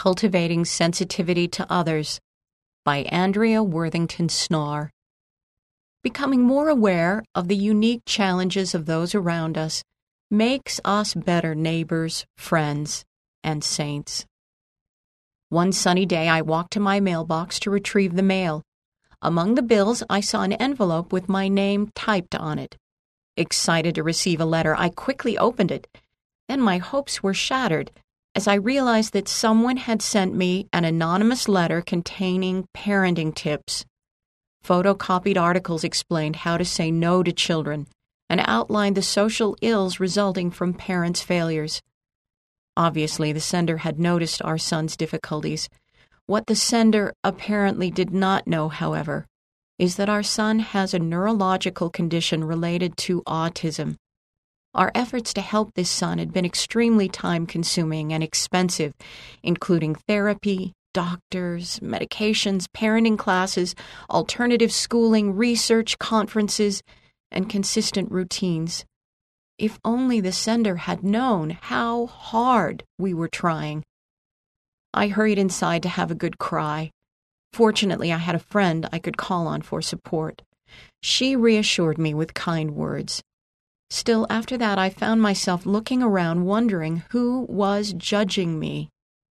Cultivating Sensitivity to Others by Andrea Worthington Snarr. Becoming more aware of the unique challenges of those around us makes us better neighbors, friends, and saints. One sunny day, I walked to my mailbox to retrieve the mail. Among the bills, I saw an envelope with my name typed on it. Excited to receive a letter, I quickly opened it. Then my hopes were shattered as I realized that someone had sent me an anonymous letter containing parenting tips. Photocopied articles explained how to say no to children and outlined the social ills resulting from parents' failures. Obviously, the sender had noticed our son's difficulties. What the sender apparently did not know, however, is that our son has a neurological condition related to autism. Our efforts to help this son had been extremely time-consuming and expensive, including therapy, doctors, medications, parenting classes, alternative schooling, research, conferences, and consistent routines. If only the sender had known how hard we were trying. I hurried inside to have a good cry. Fortunately, I had a friend I could call on for support. She reassured me with kind words. Still, after that, I found myself looking around, wondering who was judging me.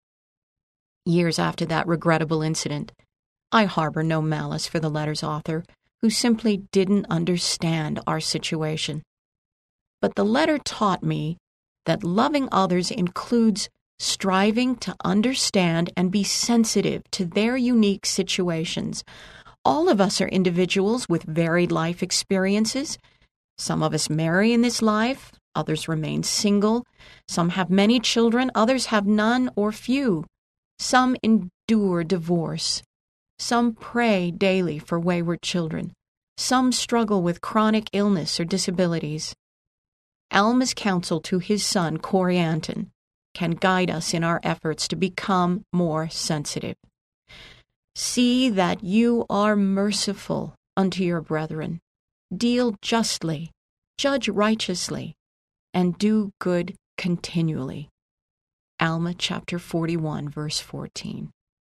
Years after that regrettable incident, I harbor no malice for the letter's author, who simply didn't understand our situation. But the letter taught me that loving others includes striving to understand and be sensitive to their unique situations. All of us are individuals with varied life experiences. Some of us marry in this life, others remain single, some have many children, others have none or few. Some endure divorce. Some pray daily for wayward children. Some struggle with chronic illness or disabilities. Alma's counsel to his son, Corey Anton, can guide us in our efforts to become more sensitive. See that you are merciful unto your brethren. Deal justly, judge righteously, and do good continually. Alma chapter 41, verse 14.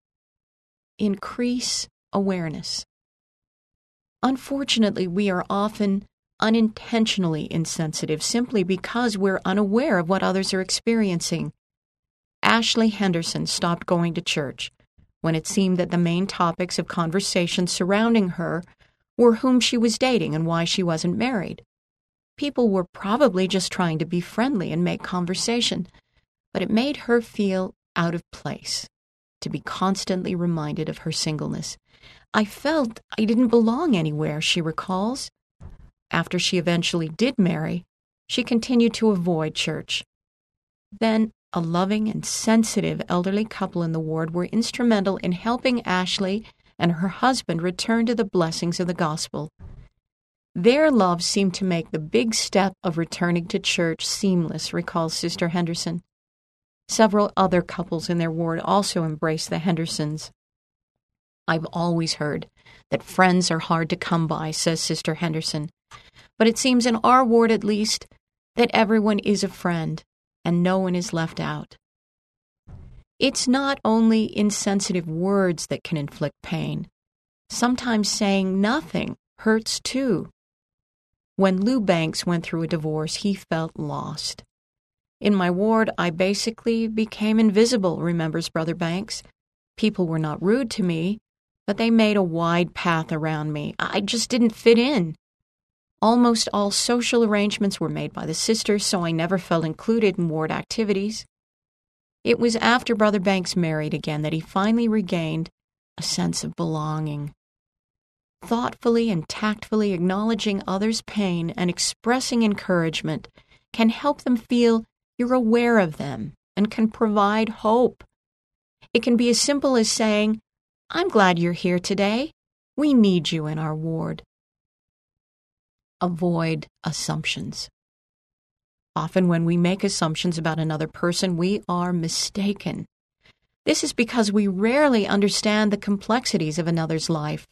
Increase awareness. Unfortunately, we are often unintentionally insensitive simply because we're unaware of what others are experiencing. Ashley Henderson stopped going to church when it seemed that the main topics of conversation surrounding her were whom she was dating and why she wasn't married. People were probably just trying to be friendly and make conversation, but it made her feel out of place to be constantly reminded of her singleness. I felt I didn't belong anywhere, she recalls. After she eventually did marry, she continued to avoid church. Then, a loving and sensitive elderly couple in the ward were instrumental in helping Ashley and her husband return to the blessings of the gospel. Their love seemed to make the big step of returning to church seamless, recalls Sister Henderson. Several other couples in their ward also embraced the Hendersons. I've always heard that friends are hard to come by, says Sister Henderson. But it seems in our ward at least that everyone is a friend and no one is left out. It's not only insensitive words that can inflict pain. Sometimes saying nothing hurts too. When Lou Banks went through a divorce, he felt lost. In my ward, I basically became invisible, remembers Brother Banks. People were not rude to me, but they made a wide path around me. I just didn't fit in. Almost all social arrangements were made by the sisters, so I never felt included in ward activities. It was after Brother Banks married again that he finally regained a sense of belonging. Thoughtfully and tactfully acknowledging others' pain and expressing encouragement can help them feel you're aware of them and can provide hope. It can be as simple as saying, "I'm glad you're here today. We need you in our ward." Avoid assumptions. Often when we make assumptions about another person, we are mistaken. This is because we rarely understand the complexities of another's life.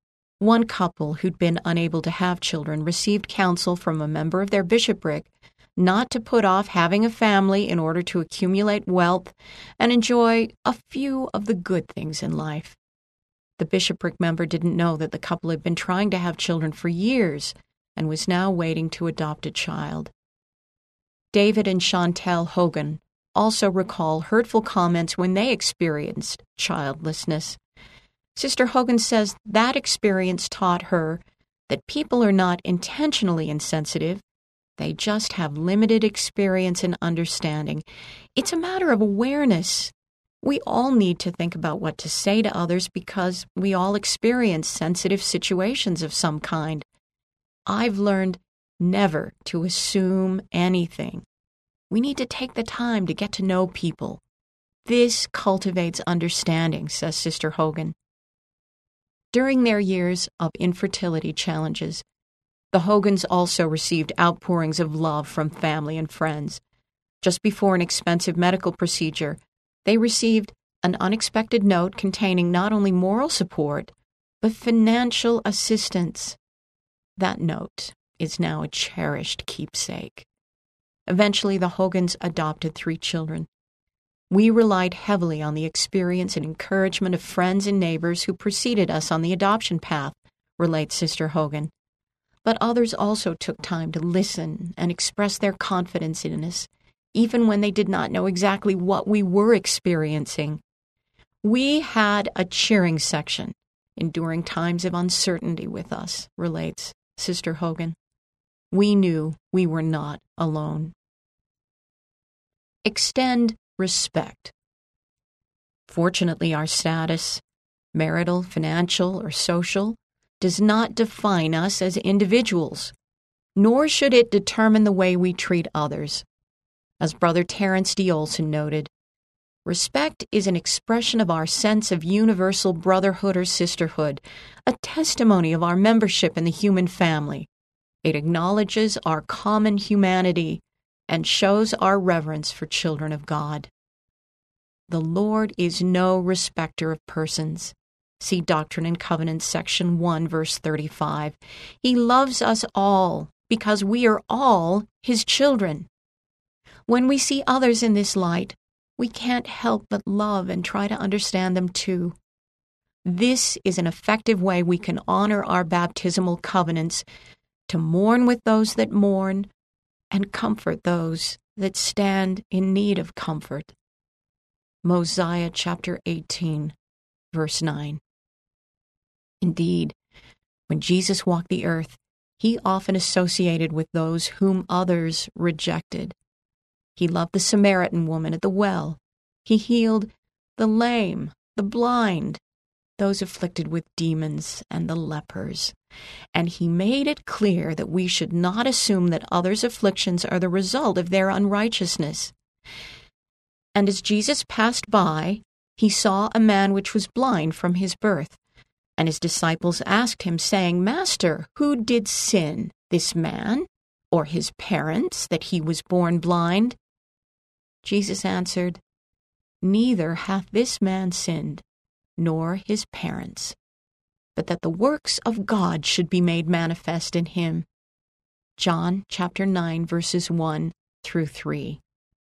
One couple who'd been unable to have children received counsel from a member of their bishopric not to put off having a family in order to accumulate wealth and enjoy a few of the good things in life. The bishopric member didn't know that the couple had been trying to have children for years and was now waiting to adopt a child. David and Chantel Hogan also recall hurtful comments when they experienced childlessness. Sister Hogan says that experience taught her that people are not intentionally insensitive. They just have limited experience and understanding. It's a matter of awareness. We all need to think about what to say to others because we all experience sensitive situations of some kind. I've learned never to assume anything. We need to take the time to get to know people. This cultivates understanding, says Sister Hogan. During their years of infertility challenges, the Hogans also received outpourings of love from family and friends. Just before an expensive medical procedure, they received an unexpected note containing not only moral support, but financial assistance. That note is now a cherished keepsake. Eventually, the Hogans adopted 3 children. We relied heavily on the experience and encouragement of friends and neighbors who preceded us on the adoption path, relates Sister Hogan. But others also took time to listen and express their confidence in us, even when they did not know exactly what we were experiencing. We had a cheering section, enduring times of uncertainty with us, relates Sister Hogan. We knew we were not alone. Extend respect. Fortunately, our status, marital, financial, or social, does not define us as individuals, nor should it determine the way we treat others. As Brother Terence D. Olson noted, respect is an expression of our sense of universal brotherhood or sisterhood, a testimony of our membership in the human family. It acknowledges our common humanity and shows our reverence for children of God. The Lord is no respecter of persons. See Doctrine and Covenants, section 1, verse 35. He loves us all because we are all His children. When we see others in this light, we can't help but love and try to understand them too. This is an effective way we can honor our baptismal covenants, to mourn with those that mourn and comfort those that stand in need of comfort. Mosiah chapter 18, verse 9. Indeed, when Jesus walked the earth, He often associated with those whom others rejected. He loved the Samaritan woman at the well. He healed the lame, the blind, those afflicted with demons, and the lepers. And He made it clear that we should not assume that others' afflictions are the result of their unrighteousness. And as Jesus passed by, He saw a man which was blind from his birth. And His disciples asked Him, saying, Master, who did sin, this man or his parents, that he was born blind? Jesus answered, Neither hath this man sinned, nor his parents, but that the works of God should be made manifest in him. John chapter 9, verses 1 through 3.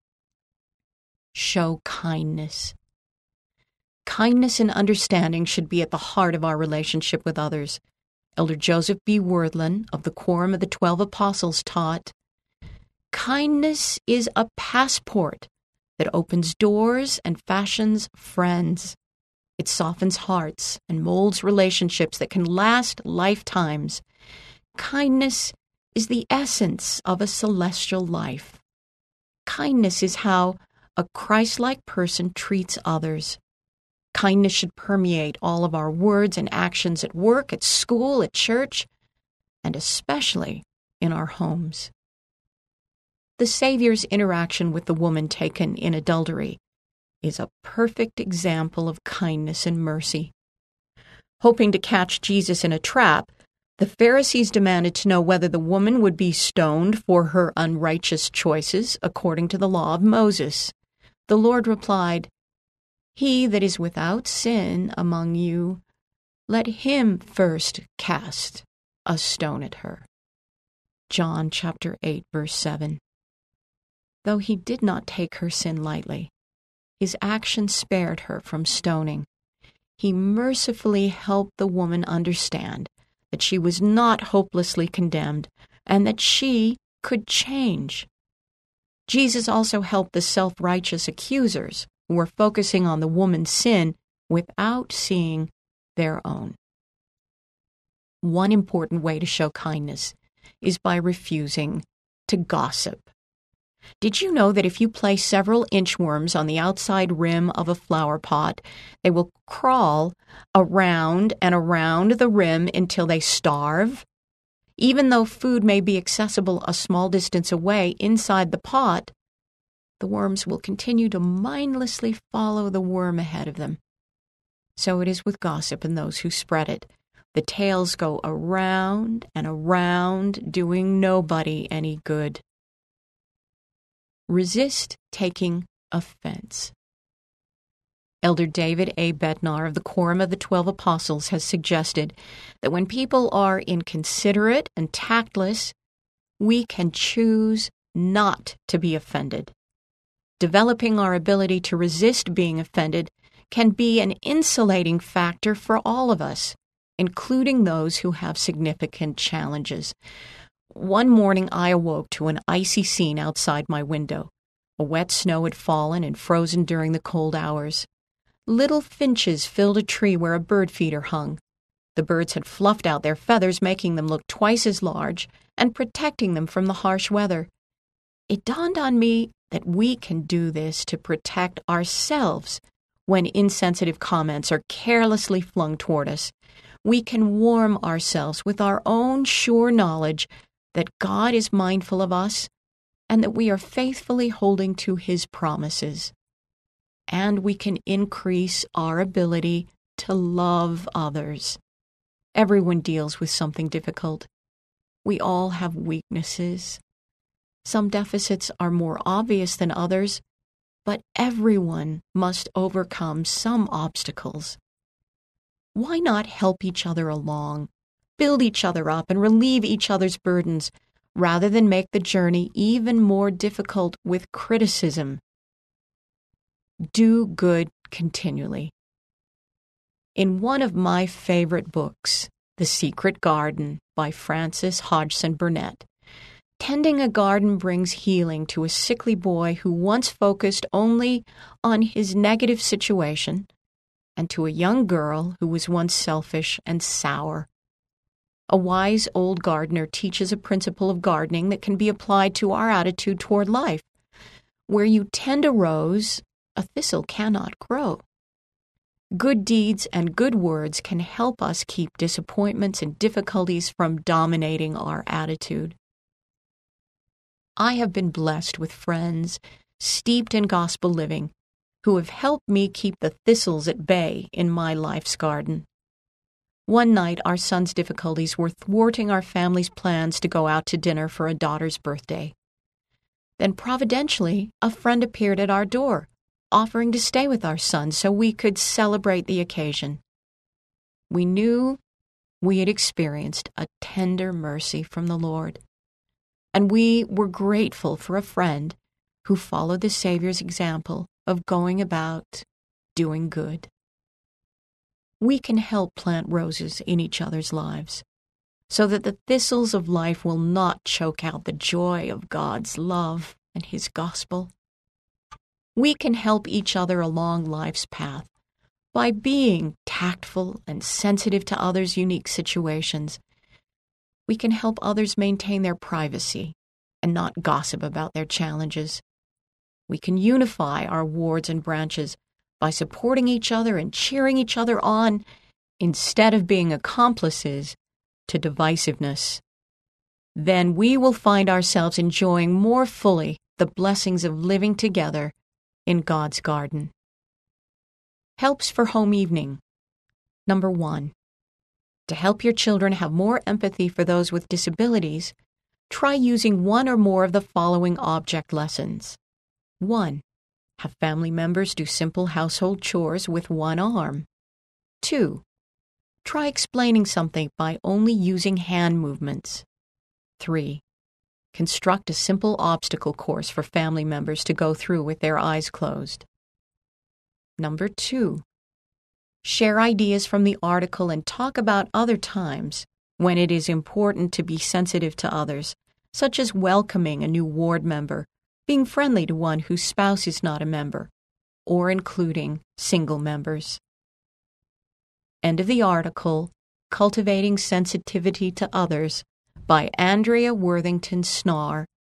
Show kindness. Kindness and understanding should be at the heart of our relationship with others. Elder Joseph B. Wordlin of the Quorum of the 12 Apostles taught, kindness is a passport that opens doors and fashions friends. It softens hearts and molds relationships that can last lifetimes. Kindness is the essence of a celestial life. Kindness is how a Christ-like person treats others. Kindness should permeate all of our words and actions at work, at school, at church, and especially in our homes. The Savior's interaction with the woman taken in adultery is a perfect example of kindness and mercy. Hoping to catch Jesus in a trap, the Pharisees demanded to know whether the woman would be stoned for her unrighteous choices according to the law of Moses. The Lord replied, He that is without sin among you, let him first cast a stone at her. John chapter 8, verse 7. Though he did not take her sin lightly, his action spared her from stoning. He mercifully helped the woman understand that she was not hopelessly condemned and that she could change. Jesus also helped the self-righteous accusers who were focusing on the woman's sin without seeing their own. One important way to show kindness is by refusing to gossip. Did you know that if you place several inchworms on the outside rim of a flower pot, they will crawl around and around the rim until they starve? Even though food may be accessible a small distance away inside the pot, the worms will continue to mindlessly follow the worm ahead of them. So it is with gossip and those who spread it. The tails go around and around, doing nobody any good. Resist taking offense. Elder David A. Bednar of the Quorum of the 12 Apostles has suggested that when people are inconsiderate and tactless, we can choose not to be offended. Developing our ability to resist being offended can be an insulating factor for all of us, including those who have significant challenges. One morning I awoke to an icy scene outside my window. A wet snow had fallen and frozen during the cold hours. Little finches filled a tree where a bird feeder hung. The birds had fluffed out their feathers, making them look twice as large and protecting them from the harsh weather. It dawned on me that we can do this to protect ourselves when insensitive comments are carelessly flung toward us. We can warm ourselves with our own sure knowledge that God is mindful of us and that we are faithfully holding to His promises. And we can increase our ability to love others. Everyone deals with something difficult. We all have weaknesses. Some deficits are more obvious than others, but everyone must overcome some obstacles. Why not help each other along, build each other up, and relieve each other's burdens, rather than make the journey even more difficult with criticism? Do good continually. In one of my favorite books, The Secret Garden by Frances Hodgson Burnett, tending a garden brings healing to a sickly boy who once focused only on his negative situation, and to a young girl who was once selfish and sour. A wise old gardener teaches a principle of gardening that can be applied to our attitude toward life. Where you tend a rose, a thistle cannot grow. Good deeds and good words can help us keep disappointments and difficulties from dominating our attitude. I have been blessed with friends steeped in gospel living who have helped me keep the thistles at bay in my life's garden. One night, our son's difficulties were thwarting our family's plans to go out to dinner for a daughter's birthday. Then providentially, a friend appeared at our door, offering to stay with our son so we could celebrate the occasion. We knew we had experienced a tender mercy from the Lord, and we were grateful for a friend who followed the Savior's example of going about doing good. We can help plant roses in each other's lives so that the thistles of life will not choke out the joy of God's love and His gospel. We can help each other along life's path by being tactful and sensitive to others' unique situations. We can help others maintain their privacy and not gossip about their challenges. We can unify our wards and branches by supporting each other and cheering each other on instead of being accomplices to divisiveness. Then we will find ourselves enjoying more fully the blessings of living together in God's garden. Helps for home evening. Number 1. To help your children have more empathy for those with disabilities, try using one or more of the following object lessons. 1. Have family members do simple household chores with one arm. 2. Try explaining something by only using hand movements. 3. Construct a simple obstacle course for family members to go through with their eyes closed. Number 2. Share ideas from the article and talk about other times when it is important to be sensitive to others, such as welcoming a new ward member, being friendly to one whose spouse is not a member, or including single members. End of the article, Cultivating Sensitivity to Others, by Andrea Worthington Snarr,